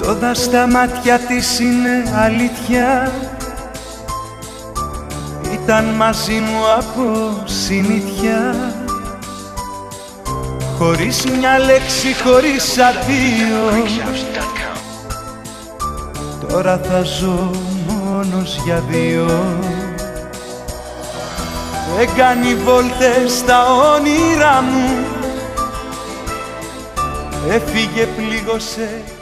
Ρόδα στα μάτια της είναι αλήθεια, ήταν μαζί μου από συνήθεια. Χωρίς μια λέξη, χωρίς αντίο, τώρα θα ζω μόνος για δύο. Δεν κάνει βόλτες στα όνειρά μου, έφυγε, πλήγωσε